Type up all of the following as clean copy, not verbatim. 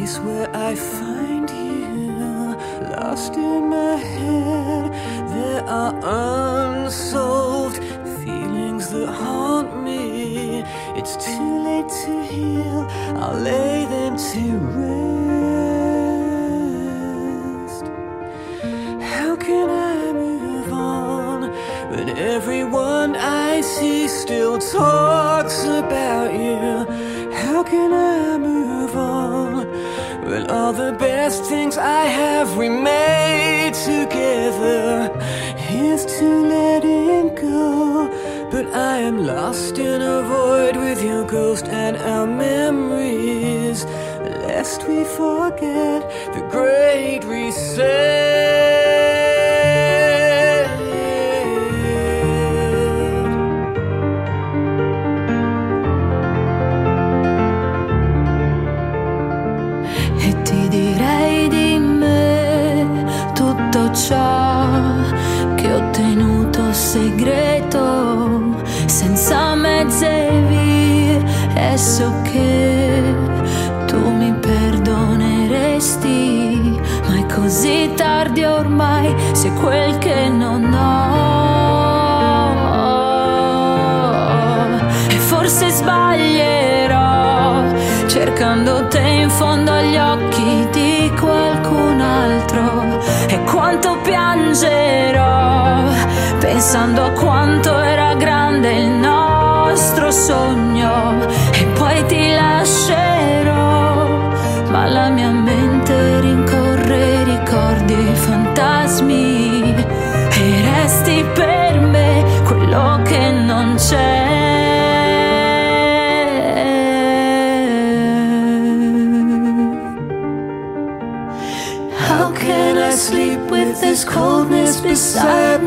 place where I find you, lost in my head. There are unsolved feelings that haunt me. It's too late to heal, I'll lay them to rest. How can I move on when everyone I see still talks about you? How can I move on when all the best things I have we made together? Here's to letting go, but I am lost in a void with your ghost and our memories, lest we forget the great reset. E ti direi di me tutto ciò che ho tenuto segreto, senza mezze vie, e so che tu mi perdoneresti, ma è così tardi ormai, se quel che non ho. E forse sbaglierò cercando te in fondo agli occhi di qualcun altro, e quanto piangerò pensando a quanto era grande il nostro sogno, e poi ti lascerò, ma la mia mente rincorre ricordi e fantasmi, e resti per me quello che non c'è. How can I sleep with this coldness beside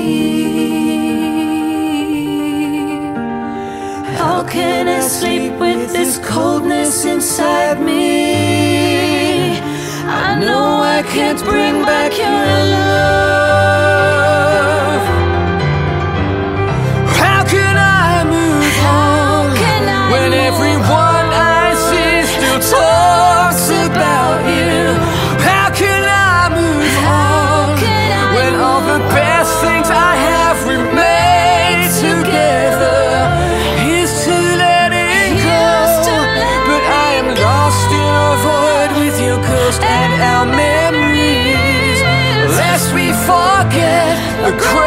me? How can I sleep with this coldness inside me? I know I can't bring back your love. How can I move on when everyone I see still talks about you? How can I move on when all the best things I have we made together? Here's to letting go, but I am lost in a void with your ghost and our memories, lest we forget the